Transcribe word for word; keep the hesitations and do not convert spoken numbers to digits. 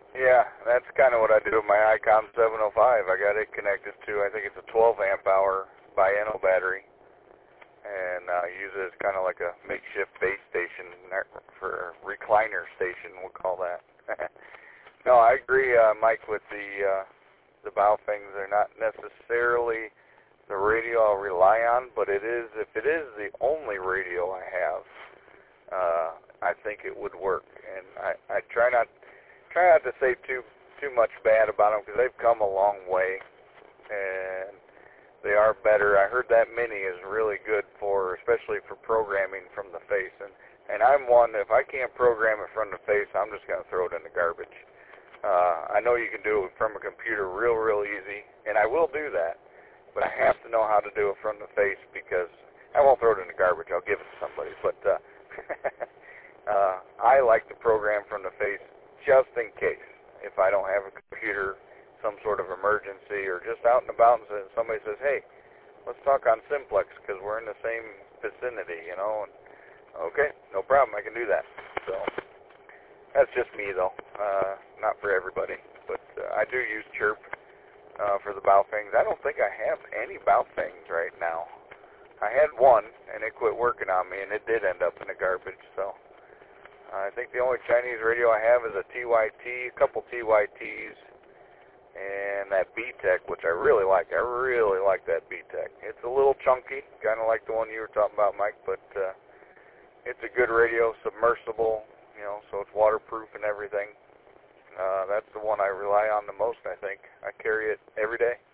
Yeah, that's kind of what I do with my Icom seven oh five. I got it connected to, I think it's a twelve amp hour Bieno battery, and uh, use it as kind of like a makeshift base station for a recliner station, we'll call that. No, I agree, uh, Mike, with the uh, the Baofengs. They're not necessarily the radio I'll rely on, but it is, if it is the only radio I have, uh, I think it would work. And I, I try not try not to say too too much bad about them because they've come a long way, and they are better. I heard that Mini is really good for, especially for programming from the face. And, and I'm one, if I can't program it from the face, I'm just going to throw it in the garbage. Uh, I know you can do it from a computer real, real easy, and I will do that. But I have to know how to do it from the face because I won't throw it in the garbage. I'll give it to somebody. But uh, uh, I like to program from the face just in case. If I don't have a computer, some sort of emergency, or just out and about and somebody says, hey, let's talk on Simplex because we're in the same vicinity, you know. And, okay, no problem. I can do that. So that's just me, though. Uh, not for everybody. But uh, I do use Chirp. Uh, for the Baofengs. I don't think I have any Baofengs right now. I had one, and it quit working on me, and it did end up in the garbage. So uh, I think the only Chinese radio I have is a T Y T, a couple T Y Ts, and that B-Tech, which I really like. I really like that B-Tech. It's a little chunky, kind of like the one you were talking about, Mike, but uh, it's a good radio, submersible, you know, so it's waterproof and everything. Uh, that's the one I rely on the most, I think. I carry it every day.